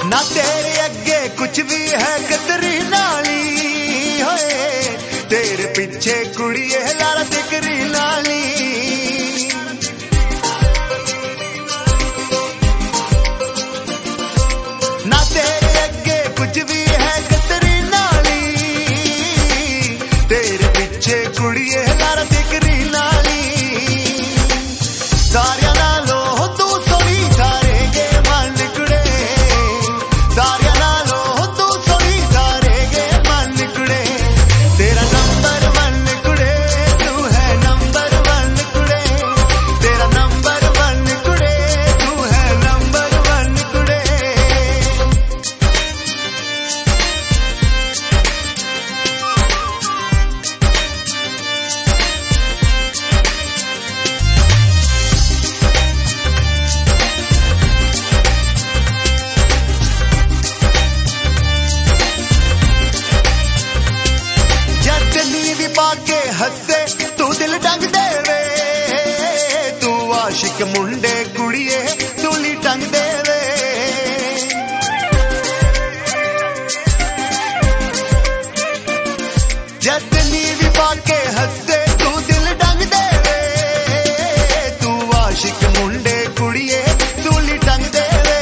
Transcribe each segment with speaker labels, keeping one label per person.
Speaker 1: ना तेरे अगे कुछ भी है कतरी नाली होए, तेरे पीछे कुड़िए लारा दिकरी लाली। ना तेरे अगे कुछ भी है कतरी नाली, तेरे पीछे कुड़िए लारा दिकरी लाली। सारिया नालो तू सोनी सारेगे मन कुड़े, सारिया नालो तू सोनी सारेगे मन कुड़े। तेरा नंबर वन कुड़े, तू है नंबर वन कुड़े, तेरा नंबर वन कुड़े, तू है नंबर वन कुड़े। नीवी पाके हंसे तू दिल टंग देवे, तू आशिक मुंडे कुड़िए तुली टंग देवे। जद नीवी पाके हंसे तू दिल टंग देवे, तू आशिक मुंडे कुड़िए तुली टंग देवे।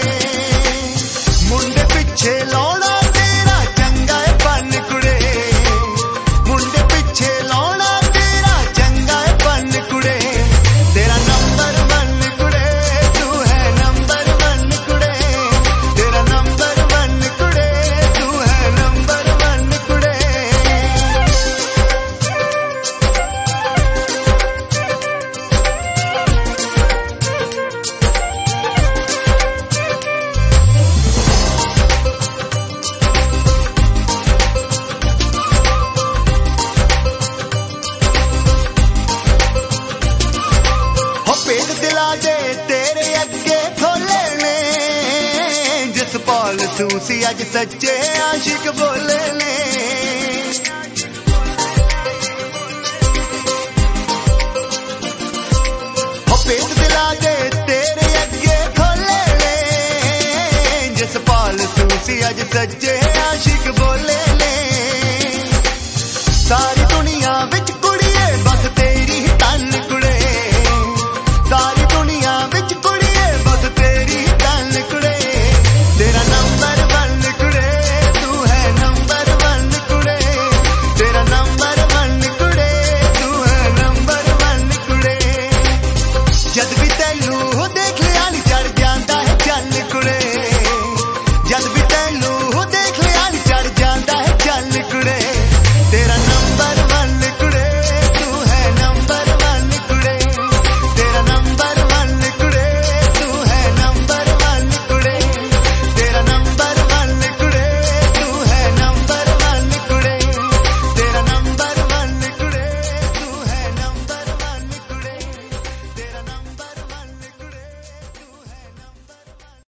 Speaker 1: मुंडे पिछे लौड़ा तेरा चंगा है पन कुड़े, मुंडे पिछे लौड़ा तेरा चंगा है पन कुड़े। तेरा नंबर वन कुड़े, तू है नंबर वन कुड़े, तेरा नंबर वन कुड़े, तू है नंबर वन कुड़े। पेट दिला दे तेरे अगे खोले ने, जसपाल सूसी अज सच्चे आशिक बोले ने। पेट दिला दे तेरे अगे खोले ने, जसपाल सूसी अज सच्चे आशिक बोले ने। सारे